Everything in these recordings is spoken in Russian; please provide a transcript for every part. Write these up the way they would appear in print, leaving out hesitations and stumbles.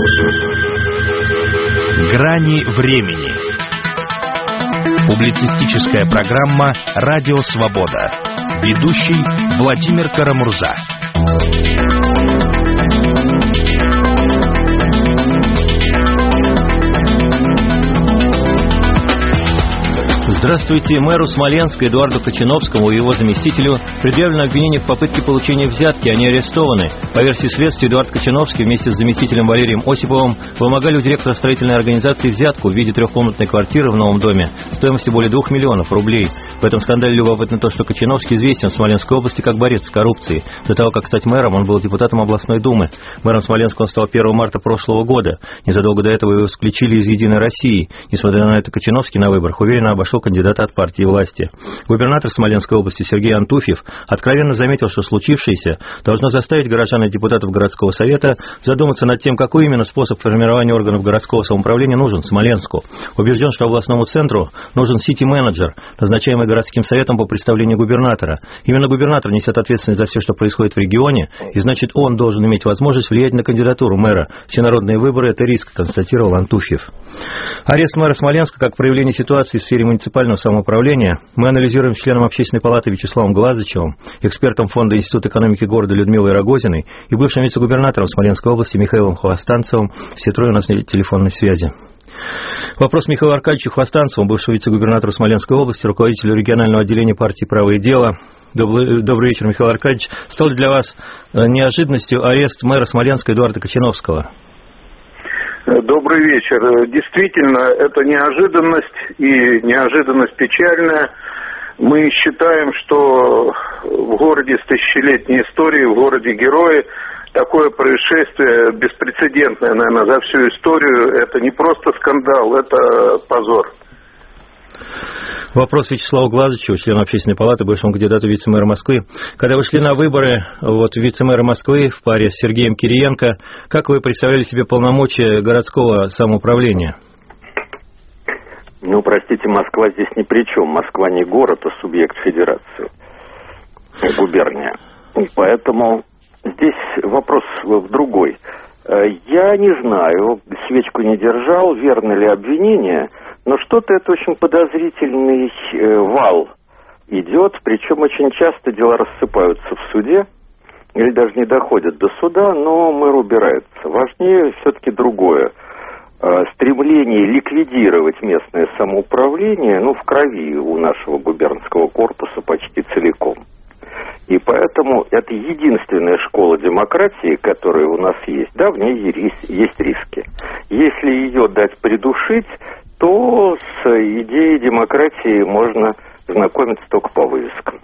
Грани времени. Публицистическая программа «Радио Свобода». Ведущий Владимир Карамурза. Здравствуйте. Мэру Смоленска Эдуарду Кочановскому и его заместителю предъявлено обвинение в попытке получения взятки. Они арестованы. По версии следствия, Эдуард Кочановский вместе с заместителем Валерием Осиповым вымогали у директора строительной организации взятку в виде трехкомнатной квартиры в новом доме стоимостью более 2 миллионов рублей. В этом скандале любопытно то, что Кочановский известен в Смоленской области как борец с коррупцией. До того, как стать мэром, он был депутатом областной думы. Мэром Смоленска он стал 1 марта прошлого года. Незадолго до этого его исключили из «Единой России». Несмотря на это, Кочановский на выборах уверенно обошел кандидата от партии власти. Губернатор Смоленской области Сергей Антуфьев откровенно заметил, что случившееся должно заставить горожан и депутатов городского совета задуматься над тем, какой именно способ формирования органов городского самоуправления нужен Смоленску. Убежден, что областному центру нужен сити-менеджер, назначаемый городским советом по представлению губернатора. Именно губернатор несет ответственность за все, что происходит в регионе, и значит, он должен иметь возможность влиять на кандидатуру мэра. Всенародные выборы – это риск, констатировал Антуфьев. Арест мэра Смоленска как проявление ситуации в сфере муниципального самоуправления мы анализируем с членом Общественной палаты Вячеславом Глазычевым, экспертом Фонда Института экономики города Людмилой Рогозиной и бывшим вице-губернатором Смоленской области Михаилом Хвостанцевым. Все трое у нас на телефонной связи. Вопрос Михаила Аркадьевича Хвостанцева, бывшего вице-губернатора Смоленской области, руководителю регионального отделения партии «Право и дело». Добрый вечер, Михаил Аркадьевич. Стал ли для вас неожиданностью арест мэра Смоленска Эдуарда Кочановского? Добрый вечер. Действительно, это неожиданность, и неожиданность печальная. Мы считаем, что в городе с тысячелетней историей, в городе Герои, такое происшествие беспрецедентное, наверное, за всю историю. Это не просто скандал, это позор. Вопрос Вячеславу Глазычеву, члену Общественной палаты, бывшему кандидату в вице-мэра Москвы. Когда вы шли на выборы вице-мэра Москвы в паре с Сергеем Кириенко, как вы представляли себе полномочия городского самоуправления? Простите, Москва здесь ни при чем. Москва не город, а субъект федерации, губерния. Поэтому здесь вопрос в другой. Я не знаю, свечку не держал, верно ли обвинение, но что-то это очень подозрительный вал идет, причем очень часто дела рассыпаются в суде, или даже не доходят до суда, но мэр убирается. Важнее все-таки другое. Стремление ликвидировать местное самоуправление, в крови у нашего губернского корпуса почти целиком. И поэтому это единственная школа демократии, которая у нас есть. Да, в ней есть риски. Если ее дать придушить, то с идеей демократии можно знакомиться только по вывескам.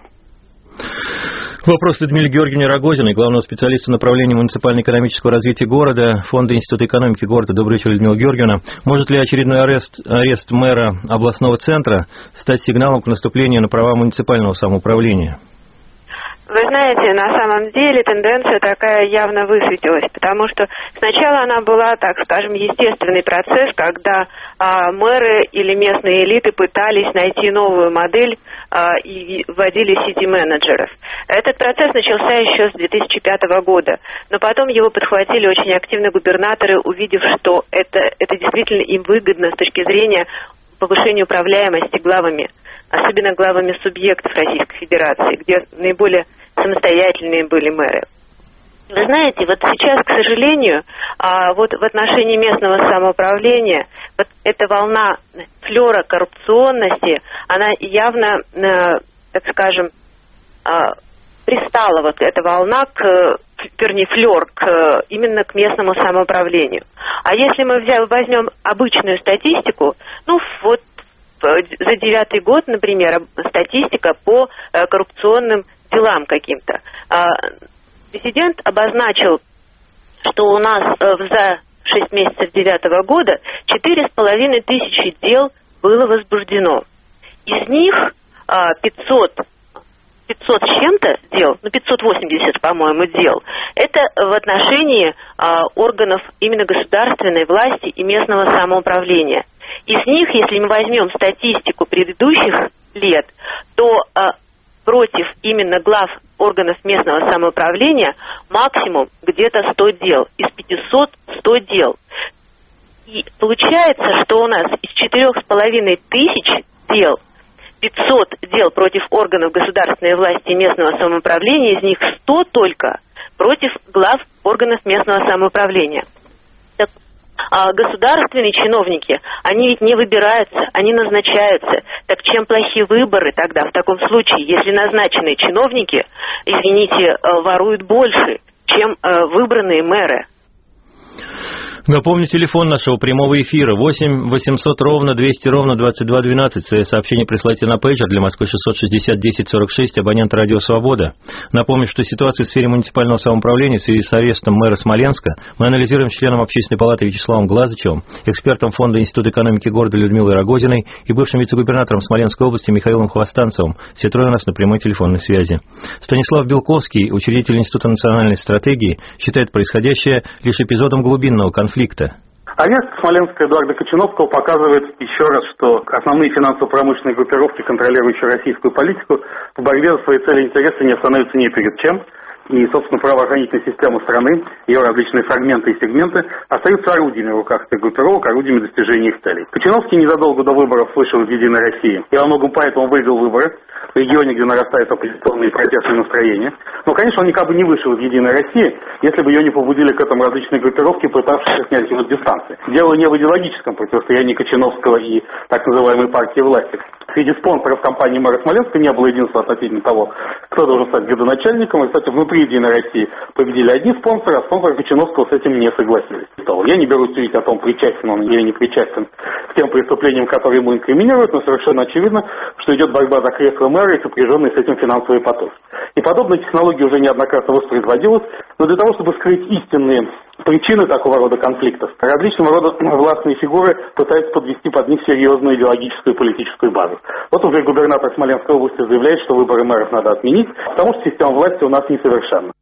Вопрос Людмиле Георгиевне Рогозиной, главного специалиста направления муниципально-экономического развития города, Фонда Института экономики города. Добрый вечер, Людмила Георгиевна. Может ли очередной арест мэра областного центра стать сигналом к наступлению на права муниципального самоуправления? Вы знаете, на самом деле тенденция такая явно высветилась, потому что сначала она была, так скажем, естественный процесс, когда мэры или местные элиты пытались найти новую модель и вводили сити-менеджеров. Этот процесс начался еще с 2005 года, но потом его подхватили очень активно губернаторы, увидев, что это действительно им выгодно с точки зрения повышения управляемости главами, особенно главами субъектов Российской Федерации, где наиболее самостоятельные были мэры. Вы знаете, вот сейчас, к сожалению, в отношении местного самоуправления вот эта волна флера коррупционности, она явно, так скажем, пристала, вот эта волна флер именно к местному самоуправлению. А если мы возьмем обычную статистику, за 9 год, например, статистика по коррупционным делам каким-то. Президент обозначил, что у нас за 6 месяцев 9 года 4,5 тысячи дел было возбуждено. Из них 500 с чем-то дел, 580, по-моему, дел, это в отношении органов именно государственной власти и местного самоуправления. Из них, если мы возьмем статистику предыдущих лет, то против именно глав органов местного самоуправления максимум где-то 100 дел. Из 500 100 дел. И получается, что у нас из 4500 дел, 500 дел против органов государственной власти и местного самоуправления, из них 100 только против глав органов местного самоуправления. Так, государственные чиновники, они ведь не выбираются, они назначаются. Так чем плохи выборы тогда в таком случае, если назначенные чиновники, извините, воруют больше, чем выбранные мэры? Напомню, телефон нашего прямого эфира 8 800 ровно 200 ровно 2212. Свои сообщения присылайте на пейджер для Москвы 660 10 46, абонент «Радио Свобода». Напомню, что ситуацию в сфере муниципального самоуправления в связи с арестом мэра Смоленска мы анализируем с членом Общественной палаты Вячеславом Глазычевым, экспертом Фонда Института экономики города Людмилой Рогозиной и бывшим вице-губернатором Смоленской области Михаилом Хвостанцевым. Все трое у нас на прямой телефонной связи. Станислав Белковский, учредитель Института национальной стратегии, считает происходящее лишь эпизодом глубинного конфликта. Арест Смоленска Эдуарда Кочановского показывает еще раз, что основные финансово-промышленные группировки, контролирующие российскую политику, в борьбе за свои цели и интересы не остановятся ни перед чем. И, собственно, правоохранительная система страны, ее различные фрагменты и сегменты остаются орудиями в руках этих группировок, орудиями достижения их целей. Кочановский незадолго до выборов вышел из «Единой России» и во многом поэтому выиграл выборы в регионе, где нарастают оппозиционные и протестные настроения. Но, конечно, он никак бы не вышел из «Единой России», если бы ее не побудили к этому различные группировки, пытавшиеся снять его с дистанции. Дело не в идеологическом противостоянии Кочановского и так называемой партии власти. Среди спонсоров кампании мэра Смоленска не было единства относительно того, кто должен стать градоначальником. И, кстати, внутри «Единой России» победили одни спонсоры, а спонсоры Кочановского с этим не согласились. Я не берусь судить о том, причастен он или не причастен к тем преступлениям, которые ему инкриминируют, но совершенно очевидно, что идет борьба за кресло мэра и сопряженные с этим финансовые потоки. И подобная технология уже неоднократно воспроизводилась, но для того, чтобы скрыть истинные причины такого рода конфликтов, различного рода властные фигуры пытаются подвести под них серьезную идеологическую и политическую базу. Вот уже губернатор Смоленской области заявляет, что выборы мэров надо отменить, потому что система власти у нас несовершенна.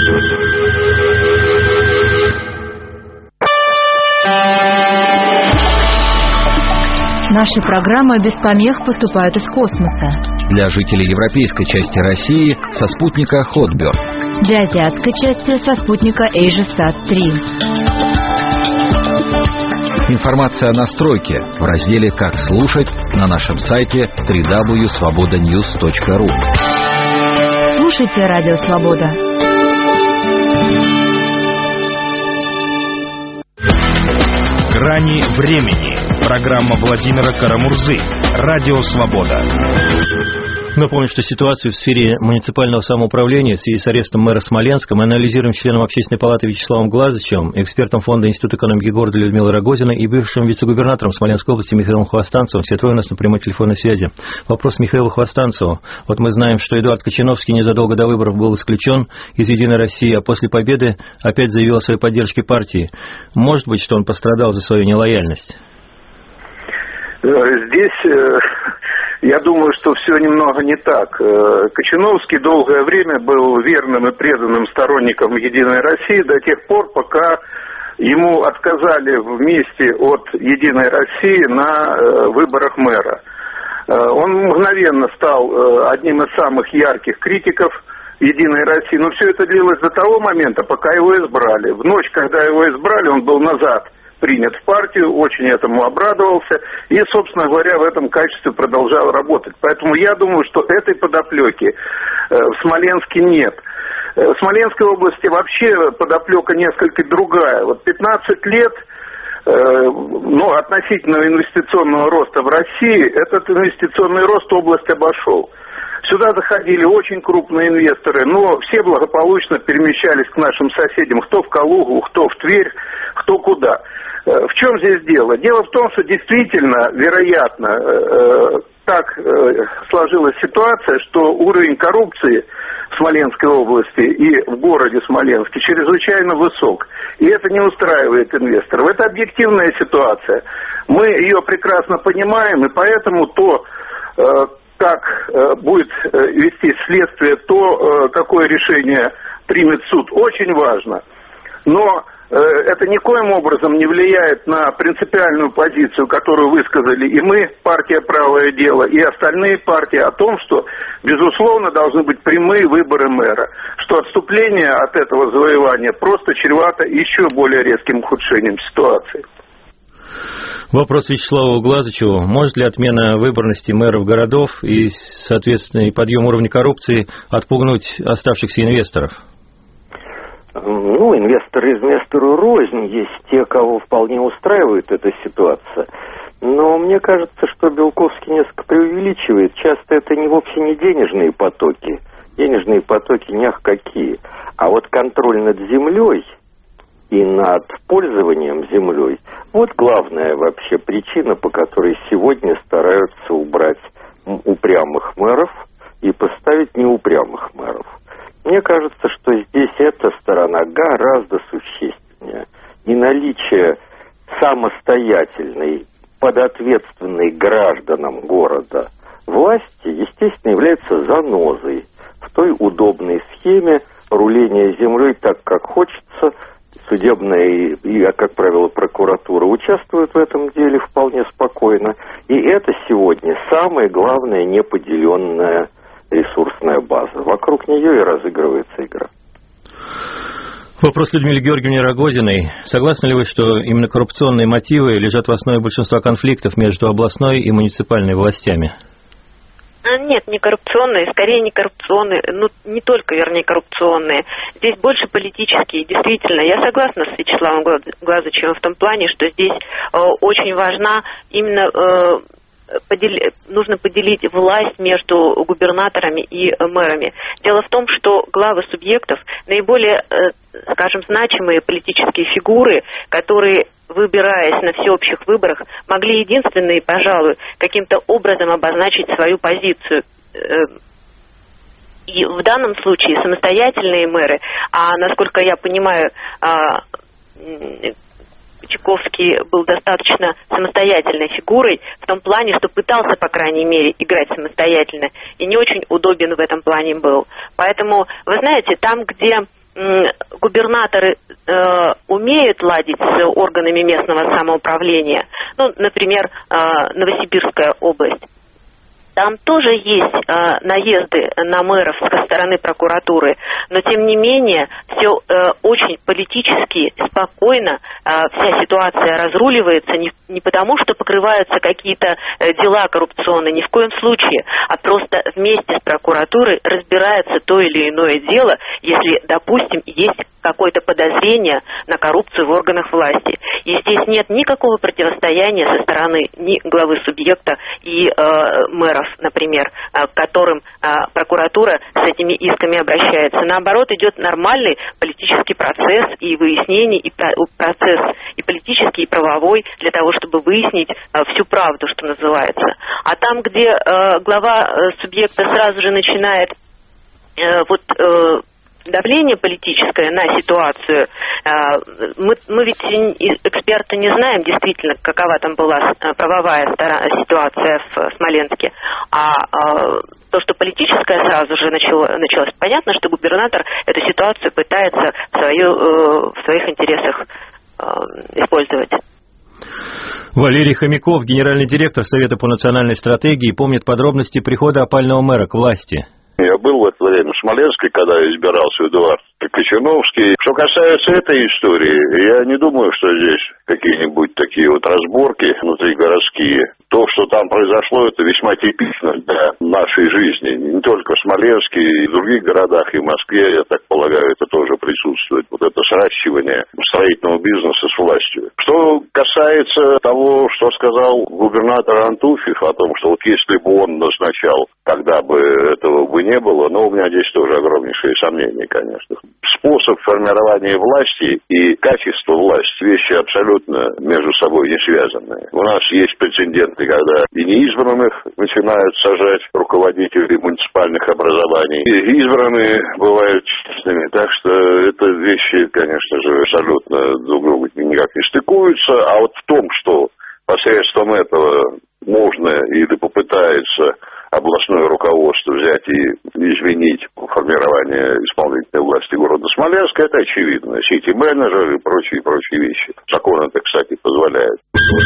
Наши программы без помех поступают из космоса. Для жителей европейской части России со спутника Хотберг. Для азиатской части со спутника AsiaSat-3. Информация о настройке в разделе «Как слушать» на нашем сайте www.svobodanews.ru. Слушайте «Радио Свобода». «Грани времени». Программа Владимира Карамурзы. Радио Свобода. Напомню, что ситуацию в сфере муниципального самоуправления в связи с арестом мэра Смоленска мы анализируем с членом Общественной палаты Вячеславом Глазычевым, экспертом Фонда Института экономики города Людмилой Рогозиной и бывшим вице-губернатором Смоленской области Михаилом Хвостанцевым. Все трое у нас на прямой телефонной связи. Вопрос Михаилу Хвостанцеву. Вот мы знаем, что Эдуард Кочановский незадолго до выборов был исключен из «Единой России», а после победы опять заявил о своей поддержке партии. Может быть, что он пострадал за свою нелояльность? Здесь, я думаю, что все немного не так. Кочановский долгое время был верным и преданным сторонником «Единой России» до тех пор, пока ему отказали вместе от «Единой России» на выборах мэра. Он мгновенно стал одним из самых ярких критиков «Единой России», но все это длилось до того момента, пока его избрали. В ночь, когда его избрали, он был назад принят в партию, очень этому обрадовался и, собственно говоря, в этом качестве продолжал работать. Поэтому я думаю, что этой подоплеки в Смоленске нет. В Смоленской области вообще подоплека несколько другая. Вот 15 лет относительного инвестиционного роста в России, этот инвестиционный рост область обошел. Сюда заходили очень крупные инвесторы, но все благополучно перемещались к нашим соседям, кто в Калугу, кто в Тверь, кто куда. В чем здесь дело? Дело в том, что действительно, вероятно, так сложилась ситуация, что уровень коррупции в Смоленской области и в городе Смоленске чрезвычайно высок. И это не устраивает инвесторов. Это объективная ситуация. Мы ее прекрасно понимаем, и поэтому как будет вести следствие, какое решение примет суд, очень важно. Но это никоим образом не влияет на принципиальную позицию, которую высказали и мы, партия «Правое дело», и остальные партии о том, что, безусловно, должны быть прямые выборы мэра, что отступление от этого завоевания просто чревато еще более резким ухудшением ситуации. Вопрос Вячеславу Глазычеву. Может ли отмена выборности мэров городов и, соответственно, и подъем уровня коррупции отпугнуть оставшихся инвесторов? Ну, инвесторы инвестору рознь. Есть те, кого вполне устраивает эта ситуация. Но мне кажется, что Белковский несколько преувеличивает. Часто это вовсе не денежные потоки. Денежные потоки не ах какие. А вот контроль над землей и над пользованием землей, вот главная вообще причина, по которой сегодня стараются убрать упрямых мэров и поставить неупрямых мэров. Мне кажется, что здесь эта сторона гораздо существеннее. И наличие самостоятельной, подответственной гражданам города власти, естественно, является занозой в той удобной схеме руления землей так, как хочется. Судебная и, как правило, прокуратура участвуют в этом деле вполне спокойно. И это сегодня самая главная неподеленная ресурсная база. Вокруг нее и разыгрывается игра. Вопрос Людмиле Георгиевне Рогозиной. Согласны ли вы, что именно коррупционные мотивы лежат в основе большинства конфликтов между областной и муниципальной властями? Нет, не коррупционные, скорее не коррупционные, ну, не только, вернее, коррупционные. Здесь больше политические. Действительно, я согласна с Вячеславом Глазычевым в том плане, что здесь очень важна именно... нужно поделить власть между губернаторами и мэрами. Дело в том, что главы субъектов наиболее, скажем, значимые политические фигуры, которые, выбираясь на всеобщих выборах, могли единственные, пожалуй, каким-то образом обозначить свою позицию. И в данном случае самостоятельные мэры, а насколько я понимаю, Чайковский был достаточно самостоятельной фигурой в том плане, что пытался, по крайней мере, играть самостоятельно и не очень удобен в этом плане был. Поэтому, вы знаете, там, где губернаторы умеют ладить с органами местного самоуправления, ну, например, Новосибирская область, там тоже есть наезды на мэров со стороны прокуратуры, но тем не менее все очень политически, спокойно, вся ситуация разруливается не потому, что покрываются какие-то дела коррупционные, ни в коем случае, а просто вместе с прокуратурой разбирается то или иное дело, если, допустим, есть какое-то подозрение на коррупцию в органах власти. И здесь нет никакого противостояния со стороны ни главы субъекта и мэров, например, к которым прокуратура с этими исками обращается. Наоборот, идет нормальный политический процесс и выяснений, и процесс и политический, и правовой, для того, чтобы выяснить всю правду, что называется. А там, где глава субъекта сразу же начинает давление политическое на ситуацию. Мы ведь эксперты не знаем действительно, какова там была правовая ситуация в Смоленске. А то, что политическое сразу же началось, понятно, что губернатор эту ситуацию пытается в своих интересах использовать. Валерий Хомяков, генеральный директор Совета по национальной стратегии, помнит подробности прихода опального мэра к власти. Я был в это время в Смоленске, когда избирался Эдуард Кочановский. Что касается этой истории, я не думаю, что здесь какие-нибудь такие вот разборки внутригородские. То, что там произошло, это весьма типично для нашей жизни. Не только в Смоленске, и в других городах, и в Москве, я так полагаю, это тоже присутствует. Вот это сращивание строительного бизнеса с властью. Что касается того, что сказал губернатор Антуфьев о том, что вот если бы он назначал, тогда бы этого бы не было, но у меня здесь тоже огромнейшие сомнения, конечно. Способ формирования власти и качество власти – вещи абсолютно между собой не связанные. У нас есть прецеденты, когда и неизбранных начинают сажать руководителей муниципальных образований, и избранные бывают честными. Так что это вещи, конечно же, абсолютно друг другу никак не стыкуются. А вот в том, что посредством этого можно или попытается областное руководство взять и изменить формирование исполнительной власти города Смоленска, это очевидно. Сити-менеджер и прочие вещи. Закон это, кстати, позволяет.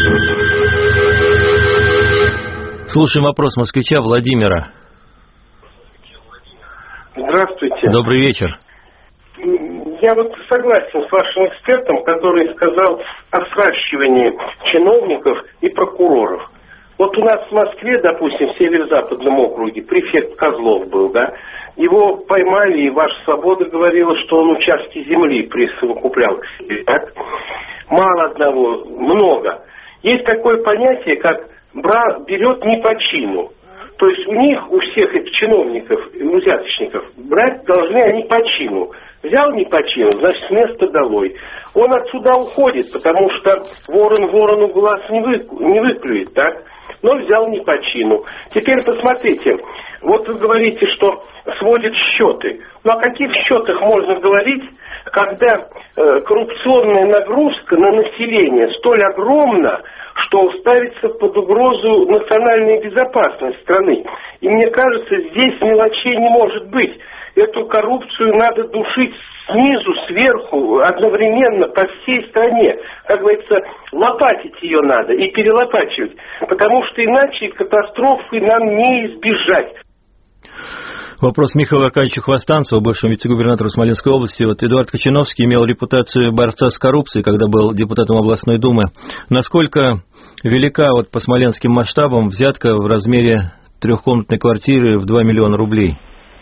Слушаем вопрос москвича Владимира. Здравствуйте. Добрый вечер. Я вот согласен с вашим экспертом, который сказал о сращивании чиновников и прокуроров. Вот у нас в Москве, допустим, в Северо-Западном округе префект Козлов был, да? Его поймали, и ваша свобода говорила, что он участки земли присовокуплял. Так? Мало одного, много. Есть такое понятие, как берет не по чину. То есть у них, у всех этих чиновников, взяточников, брать должны они по чину. Взял не по чину, значит, с места долой. Он отсюда уходит, потому что ворон ворону глаз не выклюет, так? Но взял не по чину. Теперь посмотрите, вот вы говорите, что сводят счеты. Ну о каких счетах можно говорить, когда коррупционная нагрузка на население столь огромна, что ставится под угрозу национальная безопасность страны? И мне кажется, здесь мелочей не может быть. Эту коррупцию надо душить снизу, сверху, одновременно по всей стране. Как говорится, лопатить ее надо и перелопачивать. Потому что иначе катастрофы нам не избежать. Вопрос Михаила Аркадьевича Хвостанцева, бывшему вице-губернатору Смоленской области. Вот Эдуард Кочановский имел репутацию борца с коррупцией, когда был депутатом областной думы. Насколько велика вот по смоленским масштабам взятка в размере трехкомнатной квартиры в 2 миллиона рублей?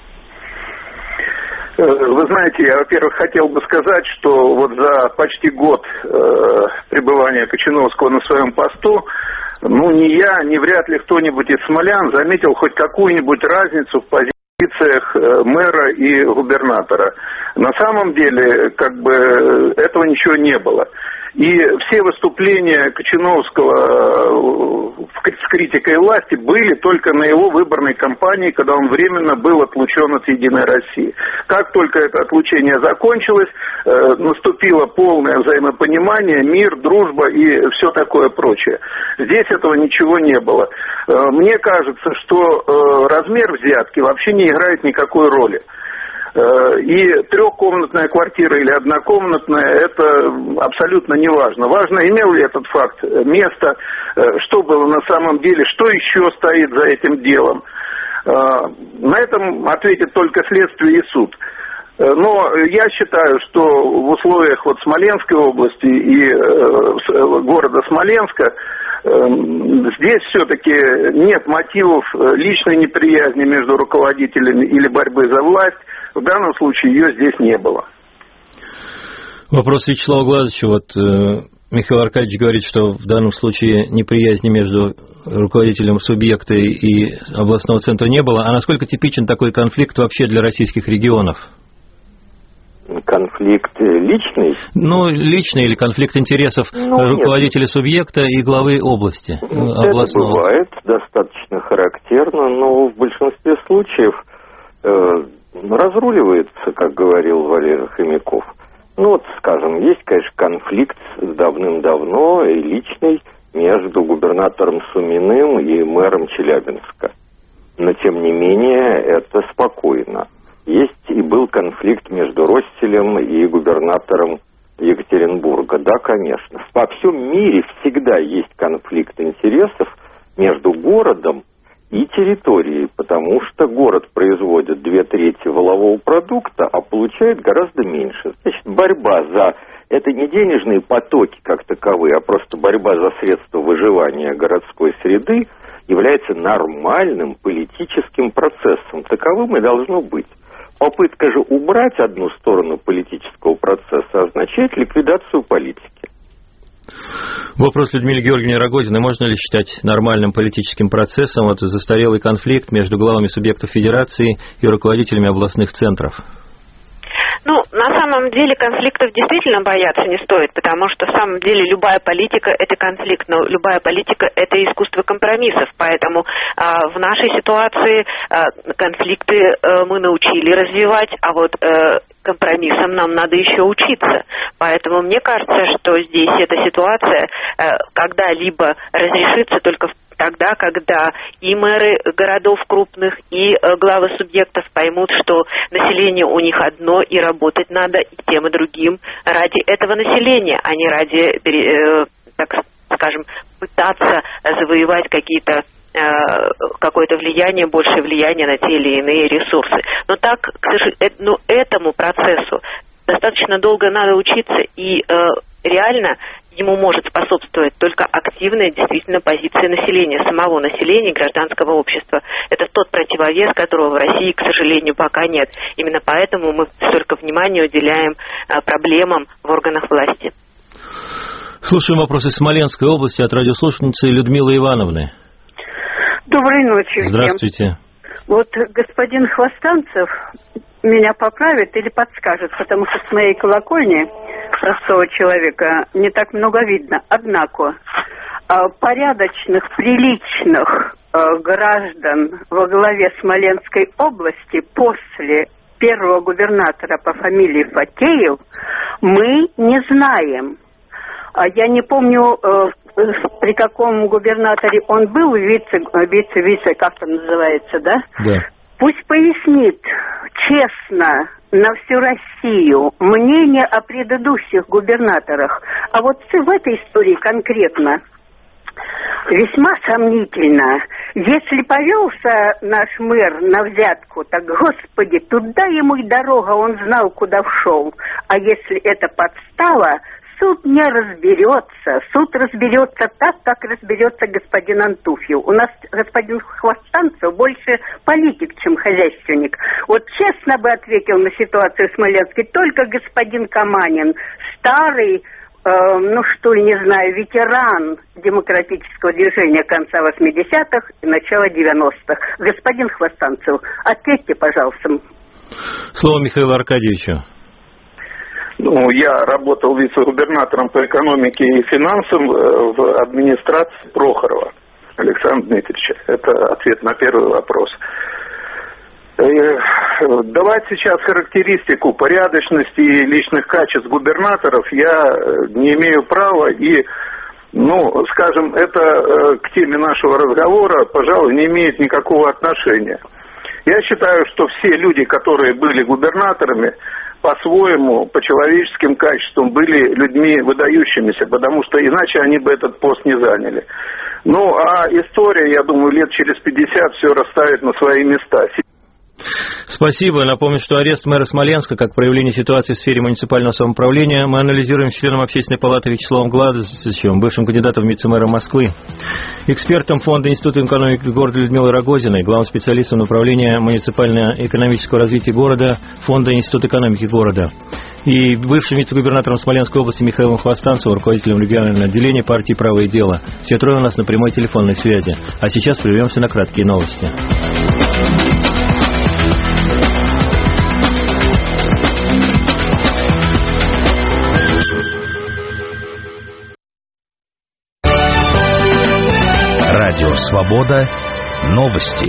Вы знаете, я, во-первых, хотел бы сказать, что вот за почти год пребывания Кочановского на своем посту, ни я, ни вряд ли кто-нибудь из смолян заметил хоть какую-нибудь разницу в позициях мэра и губернатора. На самом деле, этого ничего не было. И все выступления Кочановского с критикой власти были только на его выборной кампании, когда он временно был отлучен от «Единой России». Как только это отлучение закончилось, наступило полное взаимопонимание, мир, дружба и все такое прочее. Здесь этого ничего не было. Мне кажется, что размер взятки вообще не играет никакой роли. И трехкомнатная квартира или однокомнатная, это абсолютно не важно. Важно, имел ли этот факт место, что было на самом деле, что еще стоит за этим делом. На этом ответит только следствие и суд. Но я считаю, что в условиях Смоленской области и города Смоленска здесь все-таки нет мотивов личной неприязни между руководителями или борьбы за власть. В данном случае ее здесь не было. Вопрос Вячеслава Глазыча. Михаил Аркадьевич говорит, что в данном случае неприязни между руководителем субъекта и областного центра не было. А насколько типичен такой конфликт вообще для российских регионов? Конфликт личный? Личный или конфликт интересов руководителя субъекта и главы области, областного. Это бывает достаточно характерно, но в большинстве случаев разруливается, как говорил Валерий Хомяков. Скажем, есть, конечно, конфликт давным-давно и личный между губернатором Суминым и мэром Челябинска. Но, тем не менее, это спокойно. Есть и был конфликт между Ростелем и губернатором Екатеринбурга. Да, конечно. Во всем мире всегда есть конфликт интересов между городом и территорией, потому что город производит 2/3 валового продукта, а получает гораздо меньше. Значит, борьба за... Это не денежные потоки как таковые, а просто борьба за средства выживания городской среды является нормальным политическим процессом. Таковым и должно быть. Попытка же убрать одну сторону политического процесса означает ликвидацию политики. Вопрос Людмилы Георгиевны Рогозиной. Можно ли считать нормальным политическим процессом застарелый конфликт между главами субъектов федерации и руководителями областных центров? На самом деле конфликтов действительно бояться не стоит, потому что в самом деле любая политика – это конфликт, но любая политика – это искусство компромиссов. Поэтому в нашей ситуации конфликты мы научили развивать, а компромиссам нам надо еще учиться. Поэтому мне кажется, что здесь эта ситуация когда-либо разрешится только тогда, когда и мэры городов крупных, и главы субъектов поймут, что население у них одно, и работать надо и тем, и другим ради этого населения, а не ради, так скажем, пытаться завоевать какое-то влияние, большее влияние на те или иные ресурсы. Но этому процессу достаточно долго надо учиться, и реально ему может способствовать только активная действительно позиция населения, самого населения, гражданского общества. Это тот противовес, которого в России, к сожалению, пока нет. Именно поэтому мы столько внимания уделяем проблемам в органах власти. Слушаем вопросы Смоленской области от радиослушательницы Людмилы Ивановны. Доброй ночи. Здравствуйте. Вот господин Хвостанцев меня поправит или подскажет, потому что с моей колокольни простого человека не так много видно. Однако порядочных, приличных граждан во главе Смоленской области после первого губернатора по фамилии Фатеев мы не знаем. Я не помню, при каком губернаторе он был, вице, как это называется, да? Да. Пусть пояснит честно на всю Россию мнение о предыдущих губернаторах. А вот в этой истории конкретно весьма сомнительно. Если повелся наш мэр на взятку, так, господи, туда ему и дорога, он знал, куда шел. А если это подстава, суд не разберется. Суд разберется так, как разберется господин Антуфьев. У нас господин Хвостанцев больше политик, чем хозяйственник. Вот честно бы ответил на ситуацию в Смоленске только господин Каманин, старый, ветеран демократического движения конца 80-х и начала 90-х. Господин Хвостанцев, ответьте, пожалуйста. Слово Михаилу Аркадьевичу. Я работал вице-губернатором по экономике и финансам в администрации Прохорова Александра Дмитриевича. Это ответ на первый вопрос. Давать сейчас характеристику порядочности и личных качеств губернаторов я не имею права, и, это к теме нашего разговора, пожалуй, не имеет никакого отношения. Я считаю, что все люди, которые были губернаторами, по-своему, по человеческим качествам были людьми выдающимися, потому что иначе они бы этот пост не заняли. А история, я думаю, лет через 50 все расставит на свои места. Спасибо. Напомню, что арест мэра Смоленска как проявление ситуации в сфере муниципального самоуправления мы анализируем с членом Общественной палаты Вячеславом Гладышевым, бывшим кандидатом в вице-мэра Москвы, экспертом Фонда Института экономики города Людмилой Рогозиной, главным специалистом направления муниципально-экономического развития города Фонда Института экономики города, и бывшим вице-губернатором Смоленской области Михаилом Хвостанцевым, руководителем регионального отделения партии «Право и дело». Все трое у нас на прямой телефонной связи. А сейчас прервемся на краткие новости. Радио «Свобода». Новости.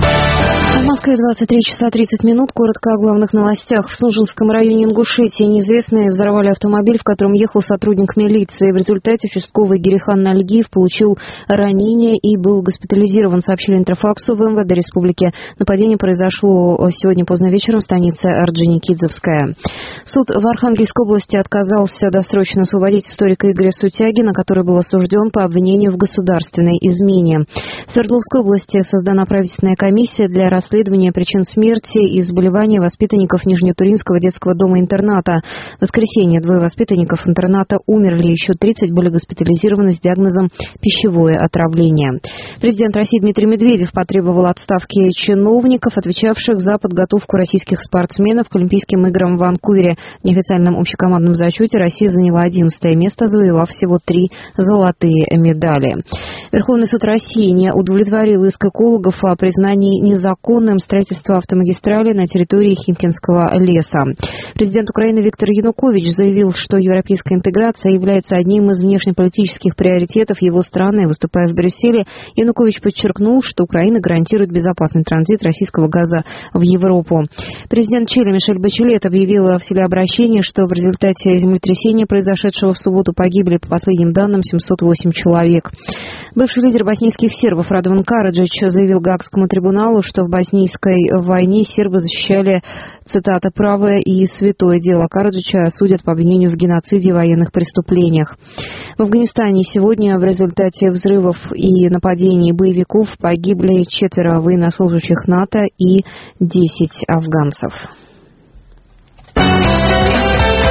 В Москве 23 часа 30 минут. Коротко о главных новостях. В Снежинском районе Ингушетии неизвестные взорвали автомобиль, в котором ехал сотрудник милиции. В результате участковый Герихан Нальгиев получил ранение и был госпитализирован, сообщили Интерфаксу в МВД Республики. Нападение произошло сегодня поздно вечером в станице Орджоникидзевская. Суд в Архангельской области отказался досрочно освободить историка Игоря Сутягина, который был осужден по обвинению в государственной измене. В Свердловской области создана правительственная комиссия для расследования причин смерти и заболевания воспитанников Нижнетуринского детского дома-интерната. В воскресенье 2 воспитанников интерната умерли, еще 30 были госпитализированы с диагнозом пищевое отравление. Президент России Дмитрий Медведев потребовал отставки чиновников, отвечавших за подготовку российских спортсменов к Олимпийским играм в Ванкувере. В неофициальном общекомандном зачете Россия заняла 11-е место, завоевав всего 3 золотые медали. Верховный суд России не удовлетворил иск экологов о признании незаконным строительства автомагистрали на территории Химкинского леса. Президент Украины Виктор Янукович заявил, что европейская интеграция является одним из внешнеполитических приоритетов его страны. Выступая в Брюсселе, Янукович подчеркнул, что Украина гарантирует безопасный транзит российского газа в Европу. Президент Чили Мишель Бачелет объявила в телеобращении, что в результате землетрясения, произошедшего в субботу, погибли, по последним данным, 708 человек. Бывший лидер боснийских сербов Радован Караджич заявил Гаагскому трибуналу, что в боснийской войне сербы защищали, цитата, «правое и святое дело». Караджича судят по обвинению в геноциде и военных преступлениях. В Афганистане сегодня в результате взрывов и нападений боевиков погибли 4 военнослужащих НАТО и 10 афганцев.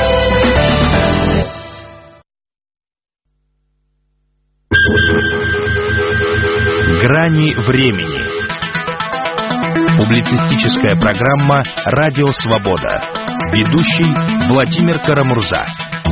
грани времени». Публицистическая программа «Радио Свобода». Ведущий Владимир Карамурза.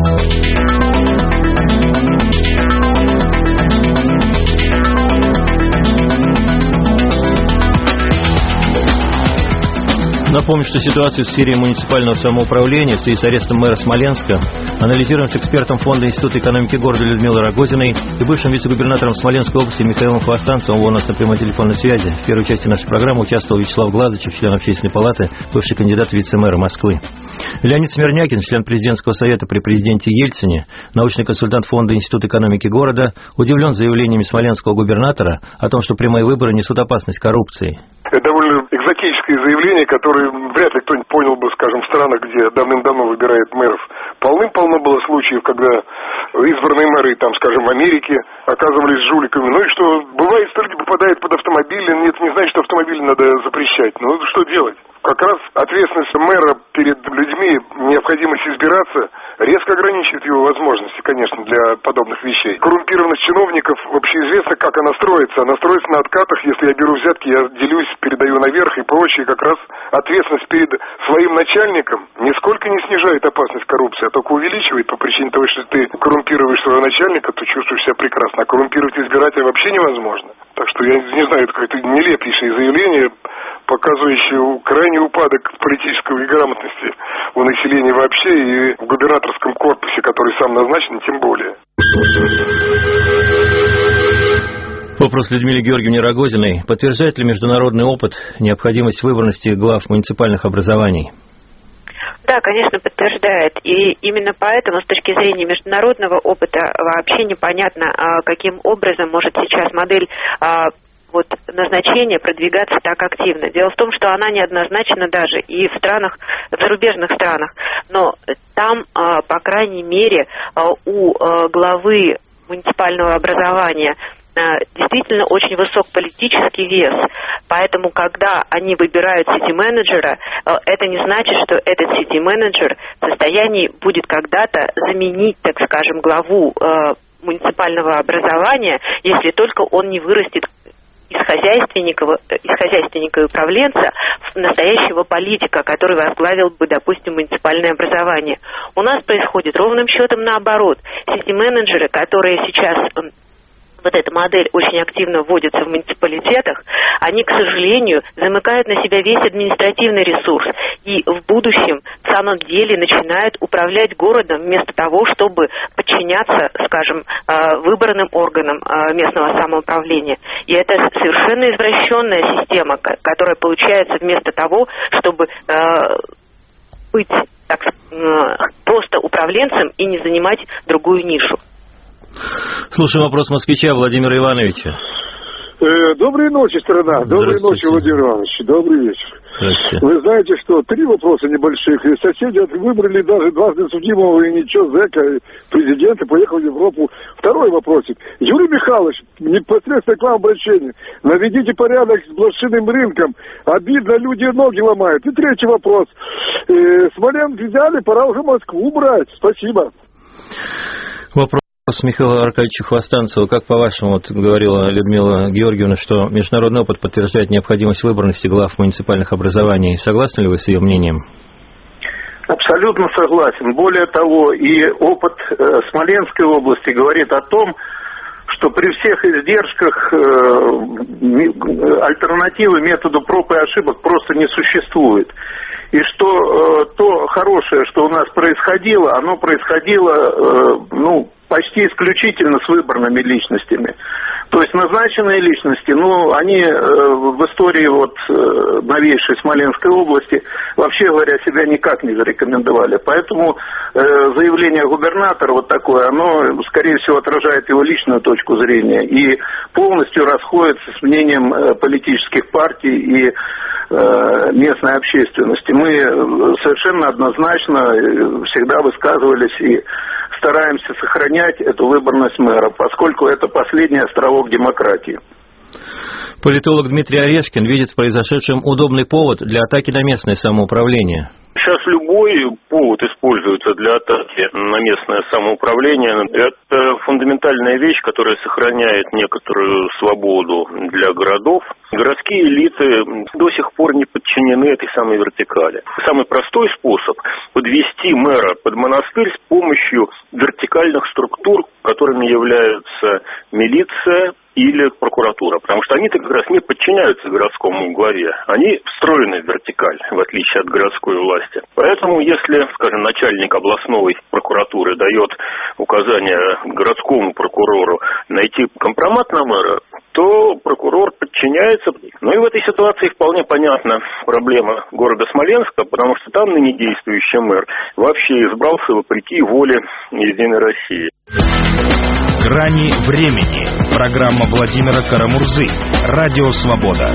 Напомню, что ситуацию в сфере муниципального самоуправления в связи с арестом мэра Смоленска анализируем с экспертом Фонда Института экономики города Людмилой Рогозиной и бывшим вице-губернатором Смоленской области Михаилом Хвостанцевым. Он у нас на прямой телефонной связи. В первой части нашей программы участвовал Вячеслав Глазычев, член Общественной палаты, бывший кандидат в вице-мэра Москвы. Леонид Смирнякин, член президентского совета при президенте Ельцине, научный консультант Фонда Института экономики города, удивлен заявлениями смоленского губернатора о том, что прямые выборы несут опасность коррупции. Это довольно экзотическое заявление, которое вряд ли кто-нибудь понял бы, скажем, в странах, где давным-давно выбирают мэров. Полным-полно было случаев, когда избранные мэры, там, скажем, в Америке оказывались жуликами. Ну и что, бывает, что люди попадают под автомобили, это не значит, что автомобили надо запрещать. Ну что делать? Как раз ответственность мэра перед людьми, необходимость избираться, резко ограничивает его возможности, конечно, для подобных вещей. Коррумпированность чиновников, общеизвестно, как она строится. Она строится на откатах. Если я беру взятки, я делюсь, передаю наверх и прочее. Как раз ответственность перед своим начальником нисколько не снижает опасность коррупции, а только увеличивает по причине того, что ты коррумпируешь своего начальника, то чувствуешь себя прекрасно. А коррумпировать избирателя вообще невозможно. Так что я не знаю, это какое-то нелепейшее заявление, показывающее крайний упадок политической грамотности у населения вообще и в губернаторском корпусе, который сам назначен, тем более. Вопрос Людмиле Георгиевне Рогозиной. Подтверждает ли международный опыт необходимость выборности глав муниципальных образований? Да, конечно, подтверждает. И именно поэтому, с точки зрения международного опыта, вообще непонятно, каким образом может сейчас модель назначения продвигаться так активно. Дело в том, что она неоднозначна даже и в зарубежных странах. Но там, по крайней мере, у главы муниципального образования действительно очень высок политический вес. Поэтому, когда они выбирают сити-менеджера, это не значит, что этот сити-менеджер в состоянии будет когда-то заменить, так скажем, главу муниципального образования, если только он не вырастет из хозяйственника и управленца в настоящего политика, который возглавил бы, допустим, муниципальное образование. У нас происходит ровным счетом наоборот. Сити-менеджеры, которые сейчас... эта модель очень активно вводится в муниципалитетах, они, к сожалению, замыкают на себя весь административный ресурс и в будущем, в самом деле, начинают управлять городом вместо того, чтобы подчиняться, скажем, выбранным органам местного самоуправления. И это совершенно извращенная система, которая получается вместо того, чтобы быть просто управленцем и не занимать другую нишу. Слушаем вопрос москвича Владимира Ивановича. Доброй ночи, страна. Доброй ночи, Владимир Иванович. Добрый вечер. Вы знаете, что 3 вопроса небольших. И соседи выбрали даже дважды судимого и ничего, зэка, президента, поехал в Европу. Второй вопросик. Юрий Михайлович, непосредственно к вам обращение. Наведите порядок с блошиным рынком. Обидно, люди ноги ломают. И 3-й вопрос. Смоленск взяли, пора уже Москву брать. Спасибо. Вопрос Михаила Аркадьевича Хвостанцева. Как по-вашему, говорила Людмила Георгиевна, что международный опыт подтверждает необходимость выборности глав муниципальных образований. Согласны ли вы с ее мнением? Абсолютно согласен. Более того, и опыт Смоленской области говорит о том, что при всех издержках альтернативы методу проб и ошибок просто не существует. И что то хорошее, что у нас происходило, оно происходило, почти исключительно с выбранными личностями. То есть назначенные личности, они в истории новейшей Смоленской области, вообще говоря, себя никак не зарекомендовали. Поэтому заявление губернатора такое, оно, скорее всего, отражает его личную точку зрения и полностью расходится с мнением политических партий и местной общественности. Мы совершенно однозначно всегда высказывались и стараемся сохранять эту выборность мэра, поскольку это последний островок демократии. Политолог Дмитрий Орешкин видит в произошедшем удобный повод для атаки на местное самоуправление. Сейчас любой повод используется для атаки на местное самоуправление. Это фундаментальная вещь, которая сохраняет некоторую свободу для городов. Городские элиты до сих пор не подчинены этой самой вертикали. Самый простой способ – подвести мэра под монастырь с помощью вертикальных структур, которыми являются милиция или прокуратура, потому что они-то как раз не подчиняются городскому главе. Они встроены в вертикаль, в отличие от городской власти. Поэтому, если, скажем, начальник областной прокуратуры дает указание городскому прокурору найти компромат на мэра, то прокурор подчиняется. Ну и в этой ситуации вполне понятна проблема города Смоленска, потому что там ныне действующий мэр вообще избрался вопреки воле Единой России. «Грани времени». Программа Владимира Карамурзы. Радио «Свобода».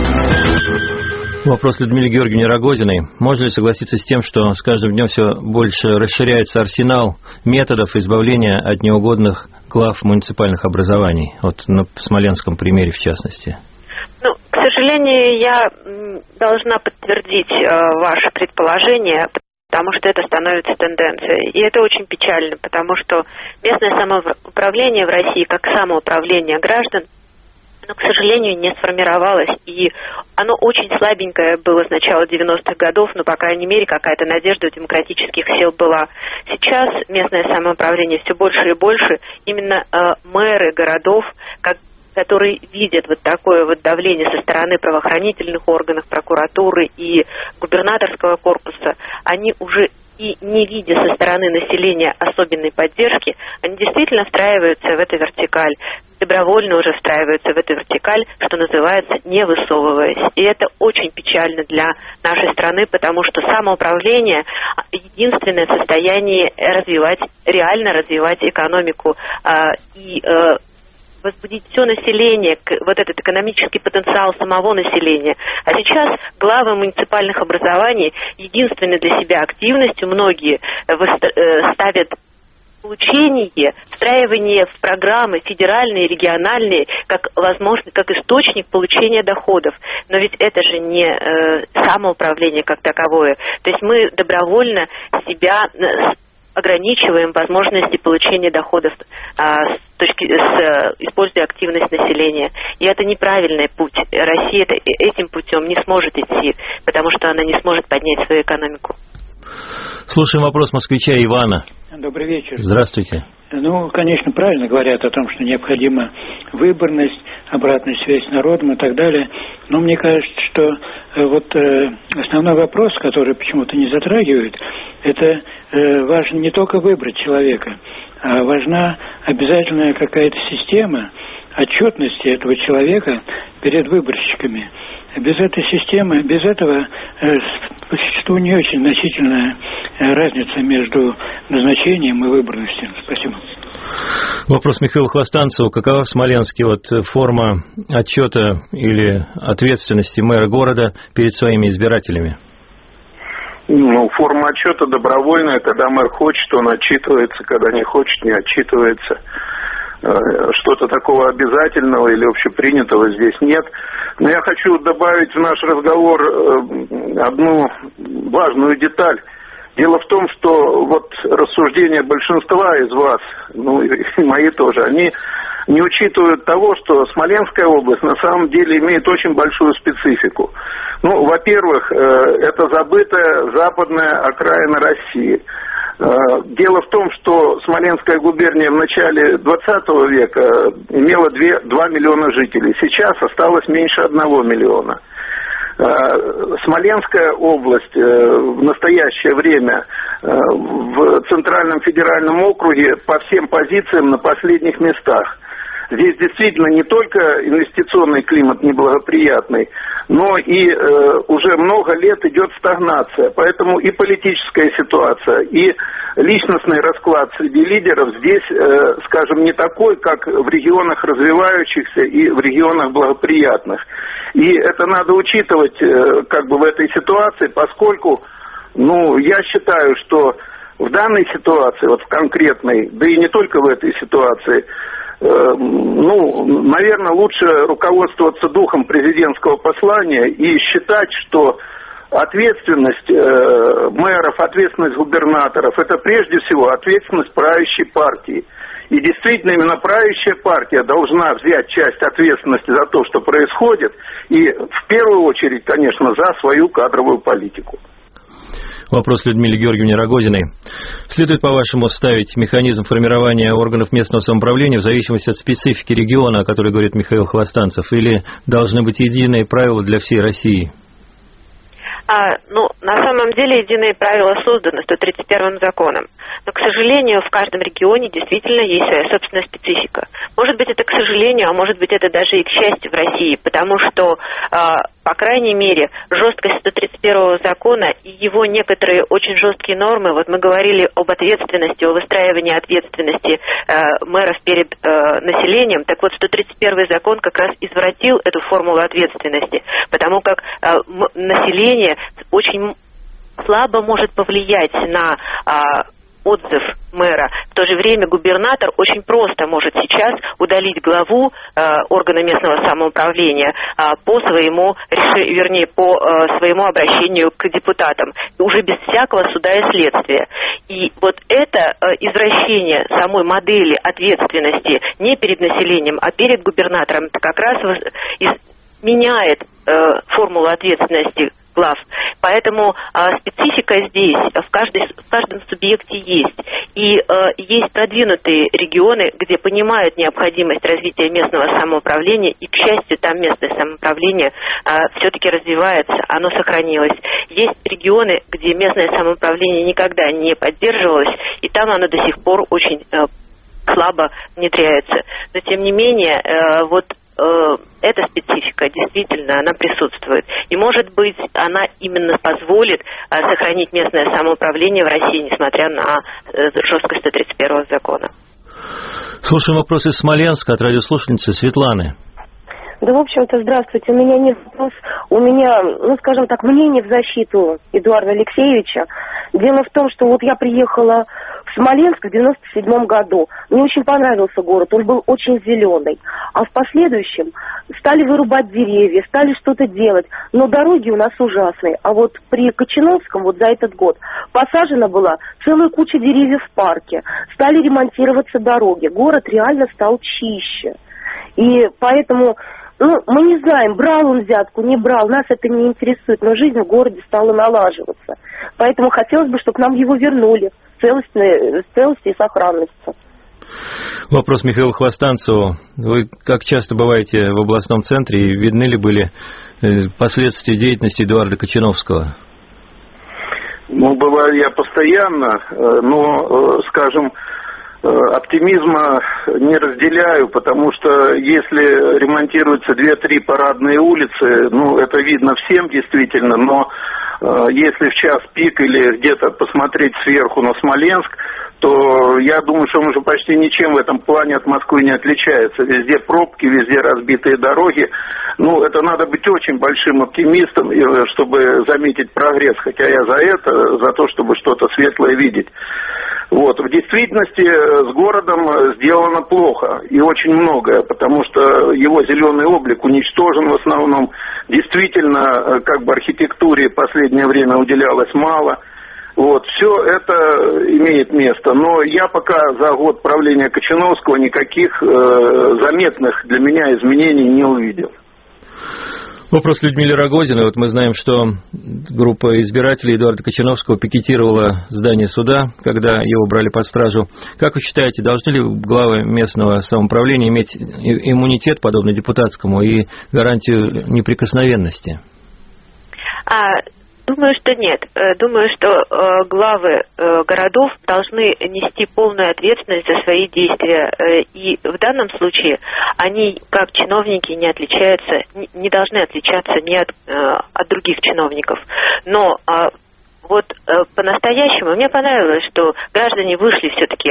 Вопрос Людмиле Георгиевне Рогозиной. Можно ли согласиться с тем, что с каждым днем все больше расширяется арсенал методов избавления от неугодных глав муниципальных образований? Вот на Смоленском примере в частности. Ну, к сожалению, я должна подтвердить ваше предположение, потому что это становится тенденцией. И это очень печально, потому что местное самоуправление в России, как самоуправление граждан, но, к сожалению, не сформировалось. И оно очень слабенькое было с начала 90-х годов, но, по крайней мере, какая-то надежда у демократических сил была. Сейчас местное самоуправление все больше и больше. Именно мэры городов, которые видят вот такое вот давление со стороны правоохранительных органов, прокуратуры и губернаторского корпуса, они уже и не видя со стороны населения особенной поддержки, они действительно встраиваются в эту вертикаль, добровольно уже встраиваются в эту вертикаль, что называется, не высовываясь. И это очень печально для нашей страны, потому что самоуправление – единственное состояние реально развивать экономику и возбудить все население, вот этот экономический потенциал самого населения. А сейчас главы муниципальных образований единственной для себя активностью многие ставят получение, встраивание в программы федеральные, региональные, как возможно, как источник получения доходов. Но ведь это же не самоуправление как таковое. То есть мы добровольно себя ограничиваем возможности получения доходов, используя активность населения. И это неправильный путь. Россия этим путем не сможет идти, потому что она не сможет поднять свою экономику. Слушаем вопрос москвича Ивана. Добрый вечер. Здравствуйте. Ну, конечно, правильно говорят о том, что необходима выборность, обратная связь с народом и так далее. Но мне кажется, что основной вопрос, который почему-то не затрагивают, это важно не только выбрать человека, а важна обязательная какая-то система отчетности этого человека перед выборщиками. Без этой системы, без этого существует не очень значительная разница между назначением и выборностью. Спасибо. Вопрос Михаила Хвостанцева. Какова в Смоленске форма отчета или ответственности мэра города перед своими избирателями? Ну, форма отчета добровольная. Когда мэр хочет, он отчитывается, когда не хочет, не отчитывается. Что-то такого обязательного или общепринятого здесь нет. Но я хочу добавить в наш разговор одну важную деталь. Дело в том, что вот рассуждения большинства из вас, ну и мои тоже, они не учитывают того, что Смоленская область на самом деле имеет очень большую специфику. Ну, во-первых, это забытая западная окраина России. Дело в том, что Смоленская губерния в начале 20 века имела 2 миллиона жителей. Сейчас осталось меньше 1 миллиона. Смоленская область в настоящее время в Центральном федеральном округе по всем позициям на последних местах. Здесь действительно не только инвестиционный климат неблагоприятный, но и уже много лет идет стагнация. Поэтому и политическая ситуация, и личностный расклад среди лидеров здесь, скажем, не такой, как в регионах развивающихся и в регионах благоприятных. И это надо учитывать как бы в этой ситуации, поскольку, ну, я считаю, что в данной ситуации, вот в конкретной, да и не только в этой ситуации, наверное, лучше руководствоваться духом президентского послания и считать, что ответственность мэров, ответственность губернаторов, это прежде всего ответственность правящей партии. И действительно, именно правящая партия должна взять часть ответственности за то, что происходит, и в первую очередь, конечно, за свою кадровую политику. Вопрос Людмиле Георгиевне Рогозиной. Следует, по-вашему, ставить механизм формирования органов местного самоуправления в зависимости от специфики региона, о которой говорит Михаил Хвостанцев, или должны быть единые правила для всей России? На самом деле единые правила созданы 131 законом. Но, к сожалению, в каждом регионе действительно есть своя собственная специфика. Может быть, это к сожалению, а может быть, это даже и к счастью в России, потому что, по крайней мере, жесткость 131 закона и его некоторые очень жесткие нормы, вот мы говорили об ответственности, о выстраивании ответственности мэров перед населением, так вот 131 закон как раз извратил эту формулу ответственности, потому как население очень слабо может повлиять на отзыв мэра. В то же время губернатор очень просто может сейчас удалить главу органа местного самоуправления по своему обращению к депутатам, уже без всякого суда и следствия. И вот это извращение самой модели ответственности не перед населением, а перед губернатором, это как раз меняет формулу ответственности глав. Поэтому специфика здесь в каждом субъекте есть. И есть продвинутые регионы, где понимают необходимость развития местного самоуправления, и, к счастью, там местное самоуправление все-таки развивается, оно сохранилось. Есть регионы, где местное самоуправление никогда не поддерживалось, и там оно до сих пор очень слабо внедряется. Но, тем не менее, эта специфика действительно, она присутствует. И, может быть, она именно позволит сохранить местное самоуправление в России, несмотря на жесткость 131 закона. Слушаем вопрос из Смоленска от радиослушательницы Светланы. Да, в общем-то, здравствуйте. У меня нет вопрос. У меня, скажем так, мнение в защиту Эдуарда Алексеевича. Дело в том, что я приехала в Смоленск в 97 году. Мне очень понравился город, он был очень зеленый. А в последующем стали вырубать деревья, стали что-то делать. Но дороги у нас ужасные. А вот при Кочановском за этот год посажена была целая куча деревьев в парке. Стали ремонтироваться дороги. Город реально стал чище. И поэтому... мы не знаем, брал он взятку, не брал, нас это не интересует, но жизнь в городе стала налаживаться. Поэтому хотелось бы, чтобы нам его вернули в целости и сохранности. Вопрос Михаилу Хвостанцеву. Вы как часто бываете в областном центре, и видны ли были последствия деятельности Эдуарда Кочановского? Бываю я постоянно, но, скажем, оптимизма не разделяю, потому что если ремонтируются 2-3 парадные улицы, это видно всем действительно, но если в час пик или где-то посмотреть сверху на Смоленск, то я думаю, что он уже почти ничем в этом плане от Москвы не отличается. Везде пробки, везде разбитые дороги. Это надо быть очень большим оптимистом, чтобы заметить прогресс, хотя я за то, чтобы что-то светлое видеть. В действительности с городом сделано плохо и очень многое, потому что его зеленый облик уничтожен в основном. Действительно, архитектуре в последнее время уделялось мало. Все это имеет место. Но я пока за год правления Кочановского никаких заметных для меня изменений не увидел. Вопрос Людмиле Рогозиной. Мы знаем, что группа избирателей Эдуарда Кочановского пикетировала здание суда, когда его брали под стражу. Как вы считаете, должны ли главы местного самоуправления иметь иммунитет, подобный депутатскому, и гарантию неприкосновенности? Думаю, что нет. Думаю, что главы городов должны нести полную ответственность за свои действия. И в данном случае они, как чиновники, не должны отличаться ни от других чиновников. Но по-настоящему мне понравилось, что граждане вышли все-таки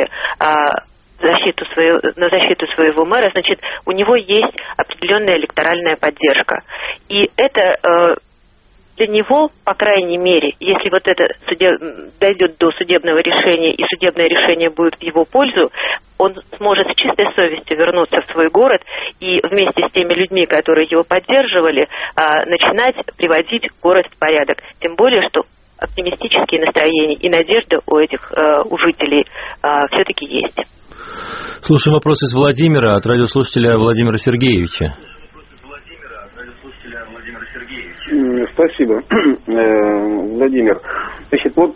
на защиту своего мэра. Значит, у него есть определенная электоральная поддержка. И это... Для него, по крайней мере, если это дойдет до судебного решения, и судебное решение будет в его пользу, он сможет с чистой совестью вернуться в свой город и и вместе с теми людьми, которые его поддерживали, начинать приводить город в порядок. Тем более, что оптимистические настроения и надежда у этих у жителей все-таки есть. Слушаем вопрос из Владимира от радиослушателя Владимира Сергеевича. Спасибо, Владимир. Значит, вот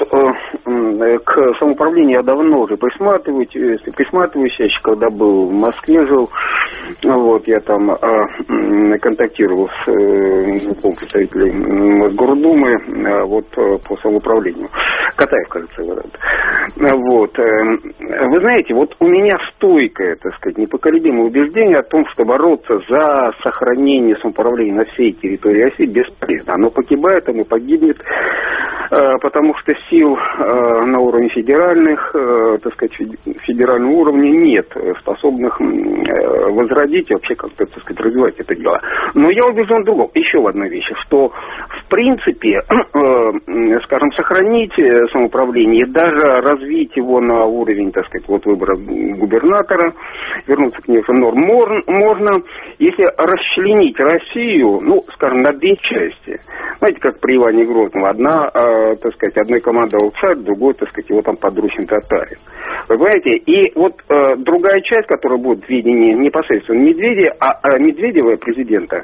к самоуправлению я давно уже присматриваюсь, еще когда был в Москве, жил, вот, я там контактировал с представителем Мосгордумы, вот, по самоуправлению. Катаев, кажется, вот. Вы знаете, вот у меня стойкое, так сказать, непоколебимое убеждение о том, что бороться за сохранение самоуправления на всей территории России бесполезно. Оно погибает, оно погибнет, потому что сил на уровне федеральных, так сказать, федерального уровня нет, способных возродить и вообще как-то, так сказать, развивать это дело. Но я убежден в другом, еще в одной вещи, что в принципе, скажем, сохранить самоуправление и даже развить его на уровень, так сказать, вот выбора губернатора, вернуться к некоторым нормам можно, если расчленить Россию, ну, скажем, на две части. Знаете, как при Иване Грозном. Одна, так сказать, одной командовал царь, другой, так сказать, его там подручный татарин. Вы понимаете? И вот другая часть, которая будет в видении непосредственно Медведева, президента,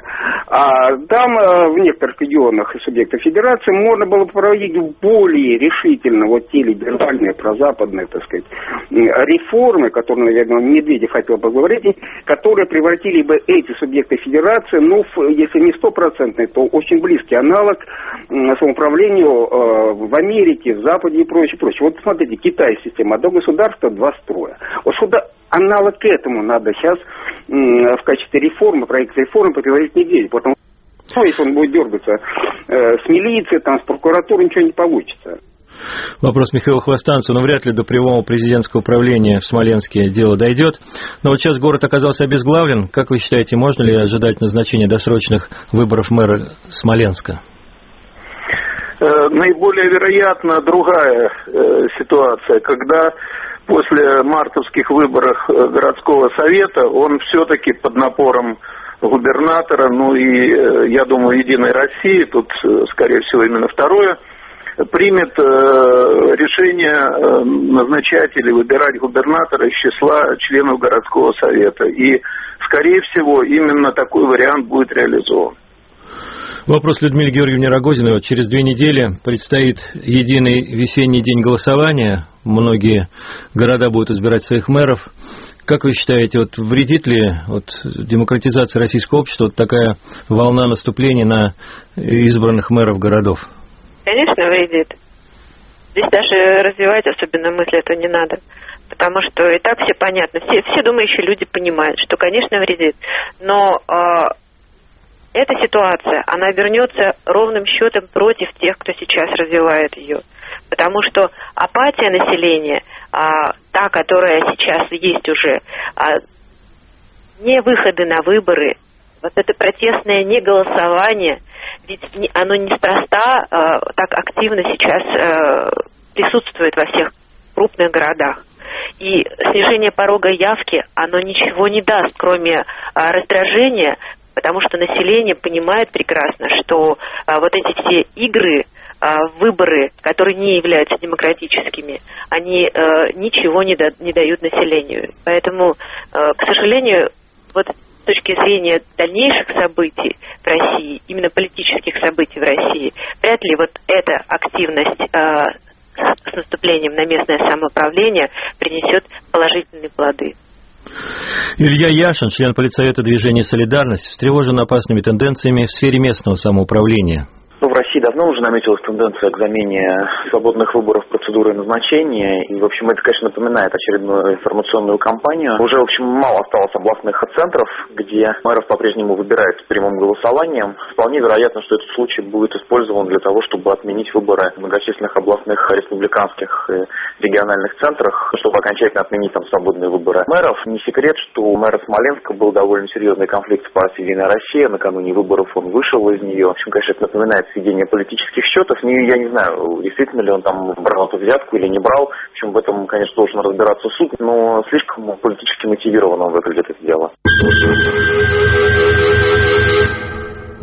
там в некоторых регионах и субъектах федерации можно было проводить более решительно вот те либеральные, прозападные, так сказать, реформы, которые, наверное, Медведев хотел бы говорить, которые превратили бы эти субъекты федерации, ну, если не 100%, то очень близкий аналог самоуправлению в Америке, в Западе и прочее, прочее. Вот смотрите, Китай система, одно государство, два строя. Вот сюда аналог к этому надо сейчас в качестве реформы, проекта реформы предложить Медведев, потому что если он будет дергаться с милицией, там, с прокуратурой, ничего не получится. Вопрос Михаила Хвостанцева. Вряд ли до прямого президентского управления в Смоленске дело дойдет. Но вот сейчас город оказался обезглавлен. Как вы считаете, можно ли ожидать назначения досрочных выборов мэра Смоленска? Наиболее вероятно другая ситуация, когда после мартовских выборов городского совета он все-таки под напором губернатора, ну и, я думаю, Единой России, тут, скорее всего, именно второе, примет решение назначать или выбирать губернатора из числа членов городского совета. И, скорее всего, именно такой вариант будет реализован. Вопрос Людмиле Георгиевне Рогозиной. Через 2 недели предстоит единый весенний день голосования. Многие города будут избирать своих мэров. Как вы считаете, вот вредит ли демократизации российского общества вот такая волна наступления на избранных мэров городов? Конечно, вредит. Здесь даже развивать особенно мысли этого не надо. Потому что и так все понятно. Все думающие люди понимают, что, конечно, вредит. Но эта ситуация, она вернется ровным счетом против тех, кто сейчас развивает ее. Потому что апатия населения, та, которая сейчас есть уже, не выходы на выборы, вот это протестное неголосование, ведь оно неспроста так активно сейчас присутствует во всех крупных городах. И снижение порога явки, оно ничего не даст, кроме раздражения, потому что население понимает прекрасно, что вот эти все игры, выборы, которые не являются демократическими, они ничего не дают населению. Поэтому, к сожалению, вот с точки зрения дальнейших событий в России, именно политических событий в России, вряд ли вот эта активность с наступлением на местное самоуправление принесет положительные плоды. Илья Яшин, член политсовета движения «Солидарность», встревожен опасными тенденциями в сфере местного самоуправления. В России давно уже наметилась тенденция к замене свободных выборов процедурой назначения. И, в общем, это, конечно, напоминает очередную информационную кампанию. Уже, в общем, мало осталось областных центров, где мэров по-прежнему выбирают прямым голосованием. Вполне вероятно, что этот случай будет использован для того, чтобы отменить выборы в многочисленных областных, республиканских и региональных центрах, чтобы окончательно отменить там свободные выборы мэров. Не секрет, что у мэра Смоленска был довольно серьезный конфликт с партией «Единая Россия». Накануне выборов он вышел из нее. В общем, конечно, это напоминает сведение политических счетов. Я не знаю, действительно ли он там брал эту взятку или не брал. В общем, в этом, конечно, должен разбираться суд, но слишком политически мотивированным выглядит это дело.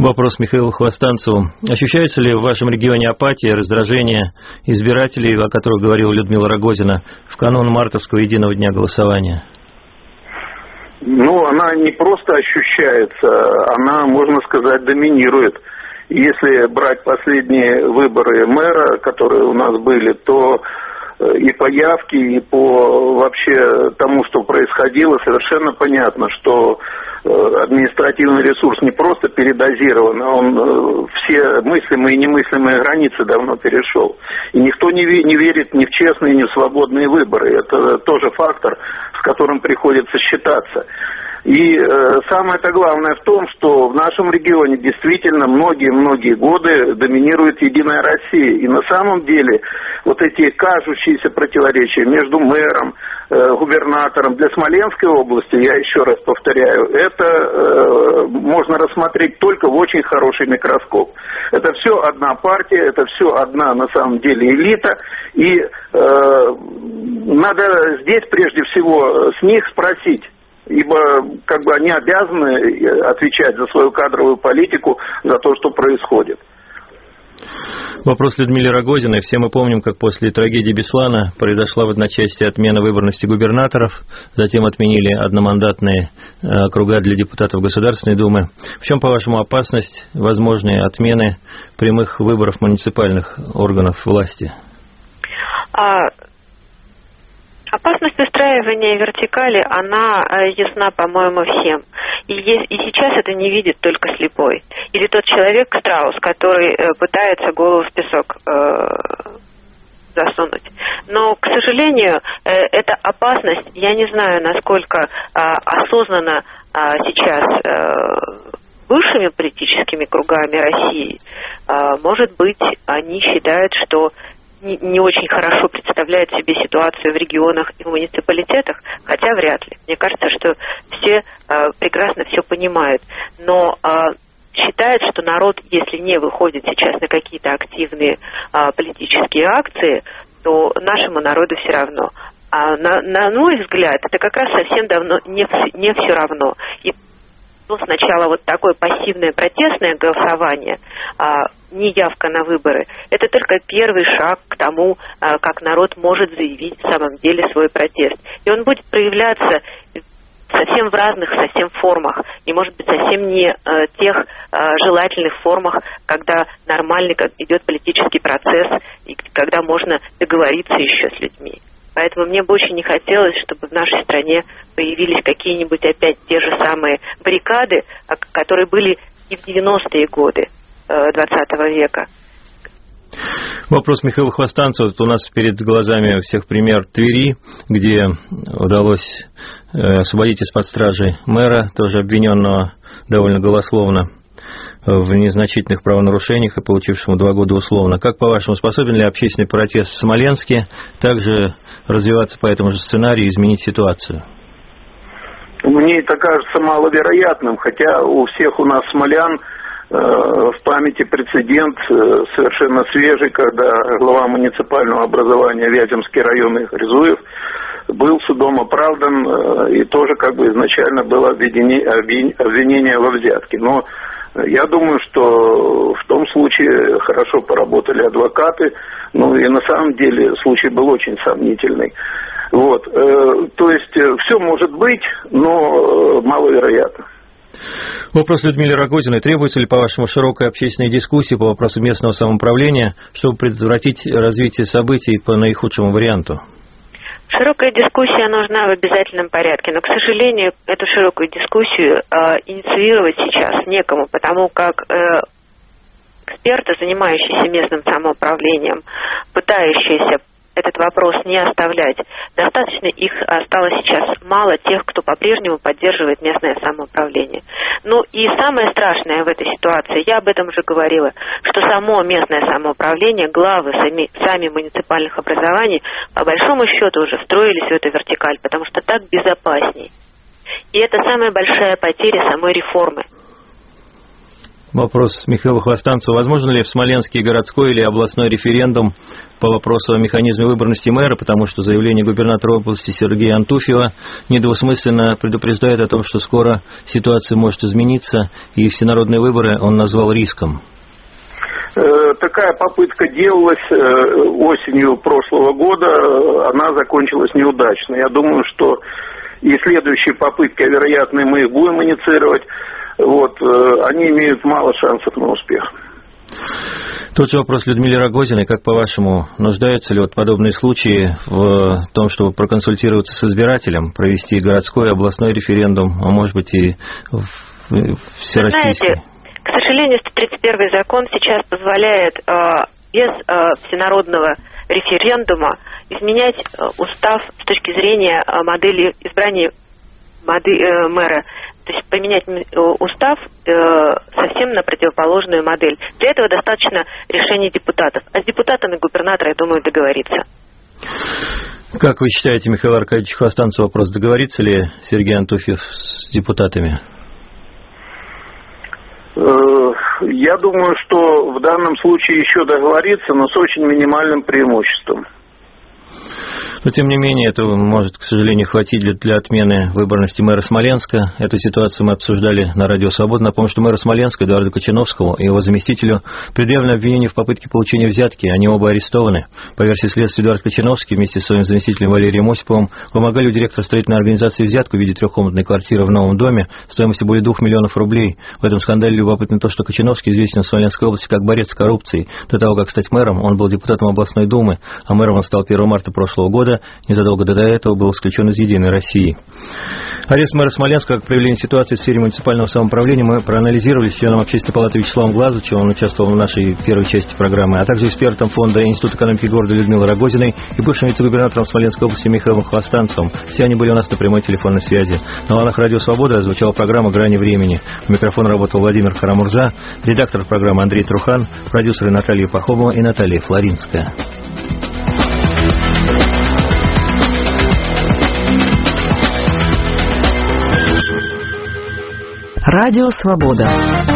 Вопрос Михаилу Хвостанцеву. Ощущается ли в вашем регионе апатия, раздражение избирателей, о которых говорила Людмила Рогозина, в канун мартовского единого дня голосования? Ну, она не просто ощущается, она, можно сказать, доминирует. Если брать последние выборы мэра, которые у нас были, то и по явке, и по вообще тому, что происходило, совершенно понятно, что административный ресурс не просто передозирован, а он все мыслимые и немыслимые границы давно перешел. И никто не верит ни в честные, ни в свободные выборы. Это тоже фактор, с которым приходится считаться. И самое-то главное в том, что в нашем регионе действительно многие-многие годы доминирует Единая Россия. И на самом деле вот эти кажущиеся противоречия между мэром, губернатором для Смоленской области, я еще раз повторяю, это можно рассмотреть только в очень хороший микроскоп. Это все одна партия, это все одна на самом деле элита. И надо здесь прежде всего с них спросить, ибо как бы они обязаны отвечать за свою кадровую политику, за то, что происходит. Вопрос Людмиле Рогозиной. Все мы помним, как после трагедии Беслана произошла в одночасье отмена выборности губернаторов, затем отменили одномандатные округа для депутатов Государственной Думы. В чем, по-вашему, опасность возможной отмены прямых выборов муниципальных органов власти? Опасность устраивания вертикали, она ясна, по-моему, всем. И сейчас это не видит только слепой. Или тот человек, страус, который пытается голову в песок засунуть. Но, к сожалению, эта опасность, я не знаю, насколько осознанно сейчас высшими политическими кругами России. Может быть, они считают, что не очень хорошо представляют себе ситуацию в регионах и в муниципалитетах, хотя вряд ли. Мне кажется, что все прекрасно все понимают. Но считают, что народ, если не выходит сейчас на какие-то активные политические акции, то нашему народу все равно. А на мой взгляд, это как раз совсем давно не все равно. И сначала вот такое пассивное протестное голосование, неявка на выборы, это только первый шаг к тому, как народ может заявить в самом деле свой протест. И он будет проявляться совсем в разных совсем формах, и, может быть, совсем не тех желательных формах, когда нормальный идет политический процесс, и когда можно договориться еще с людьми. Поэтому мне бы очень не хотелось, чтобы в нашей стране появились какие-нибудь опять те же самые баррикады, которые были и в 90-е годы 20 века. Вопрос Михаила Хвостанцева. У нас перед глазами всех пример Твери, где удалось освободить из-под стражи мэра, тоже обвиненного довольно голословно в незначительных правонарушениях и получившему 2 года условно. Как, по-вашему, способен ли общественный протест в Смоленске также развиваться по этому же сценарию и изменить ситуацию? Мне это кажется маловероятным, хотя у всех у нас смолян в памяти прецедент совершенно свежий, когда глава муниципального образования Вяземский район Игорь Зуев был судом оправдан, и тоже как бы изначально было обвинение во взятке. Но я думаю, что в том случае хорошо поработали адвокаты, ну и на самом деле случай был очень сомнительный. Вот. То есть все может быть, но маловероятно. Вопрос Людмиле Рогозиной. Требуется ли, по-вашему, широкая общественная дискуссия по вопросу местного самоуправления, чтобы предотвратить развитие событий по наихудшему варианту? Широкая дискуссия нужна в обязательном порядке, но, к сожалению, эту широкую дискуссию инициировать сейчас некому, потому как эксперты, занимающиеся местным самоуправлением, пытающиеся этот вопрос не оставлять, достаточно их осталось сейчас мало тех, кто по-прежнему поддерживает местное самоуправление. Ну и самое страшное в этой ситуации, я об этом уже говорила, что само местное самоуправление, главы сами муниципальных образований, по большому счету уже встроились в эту вертикаль, потому что так безопасней. И это самая большая потеря самой реформы. Вопрос Михаила Хвостанцева. Возможно ли в Смоленске городской или областной референдум по вопросу о механизме выборности мэра, потому что заявление губернатора области Сергея Антуфьева недвусмысленно предупреждает о том, что скоро ситуация может измениться, и всенародные выборы он назвал риском. Такая попытка делалась осенью прошлого года, она закончилась неудачно. Я думаю, что и следующие попытки, вероятно, мы их будем инициировать, они имеют мало шансов на успех. Тот же вопрос Людмиле Рогозиной. Как, по-вашему, нуждаются ли подобные случаи в том, чтобы проконсультироваться с избирателем, провести городской, областной референдум, а может быть и всероссийский? Знаете, к сожалению, 131 закон сейчас позволяет без всенародного референдума изменять устав с точки зрения модели избрания мэра. То есть поменять устав совсем на противоположную модель. Для этого достаточно решения депутатов. А с депутатами губернатора, я думаю, договориться. Как вы считаете, Михаил Аркадьевич Хвостанцев, вопрос, договорится ли Сергей Антуфьев с депутатами? Я думаю, что в данном случае еще договориться, но с очень минимальным преимуществом. Но, тем не менее, этого может, к сожалению, хватить для отмены выборности мэра Смоленска. Эту ситуацию мы обсуждали на Радио Свобода. Напомню, что мэру Смоленска Эдуарду Кочановскому и его заместителю предъявлено обвинение в попытке получения взятки. Они оба арестованы. По версии следствия, Эдуард Кочановский вместе с своим заместителем Валерием Осиповым вымогали у директора строительной организации взятку в виде трехкомнатной квартиры в новом доме стоимостью более 2 миллионов рублей. В этом скандале любопытно то, что Кочановский известен в Смоленской области как борец с коррупцией. До того, как стать мэром, он был депутатом областной думы, а мэром он стал 1 марта прошлого года. Незадолго до этого был исключен из «Единой России». Арест мэра Смоленска как проявление ситуации в сфере муниципального самоуправления мы проанализировали с членом Общественной палаты Вячеславом Глазовичем, он участвовал в нашей первой части программы, а также экспертом фонда Института экономики города Людмилой Рогозиной и бывшим вице-губернатором Смоленской области Михаилом Хвостанцевым. Все они были у нас на прямой телефонной связи. На волнах Радио Свобода звучала программа «Грани времени». У микрофона работал Владимир Карамурза, редактор программы Андрей Трухан, продюсеры Наталья Пахомова и Наталья Флоринская. Радио Свобода.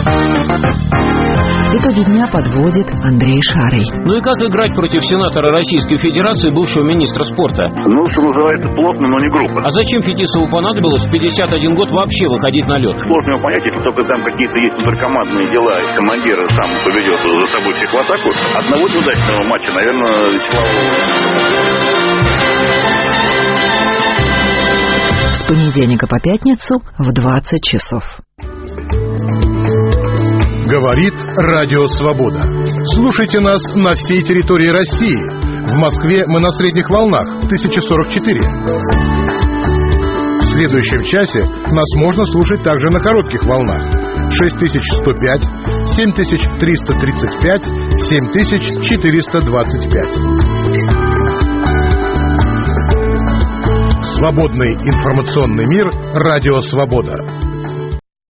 Итоги дня подводит Андрей Шарий. Ну и как играть против сенатора Российской Федерации, бывшего министра спорта? Ну, что называется, плотно, но не грубо. А зачем Фетисову понадобилось в 51 год вообще выходить на лед? Сложно его понять, если только там какие-то есть внутрикомандные дела, и командир сам поведет за собой всех в атаку. Одного неудачного матча, наверное, Вячеславу. С понедельника по пятницу в 20 часов. Говорит Радио Свобода. Слушайте нас на всей территории России. В Москве мы на средних волнах 1044. В следующем часе нас можно слушать также на коротких волнах 6105, 7335, 7425. Свободный информационный мир. Радио Свобода.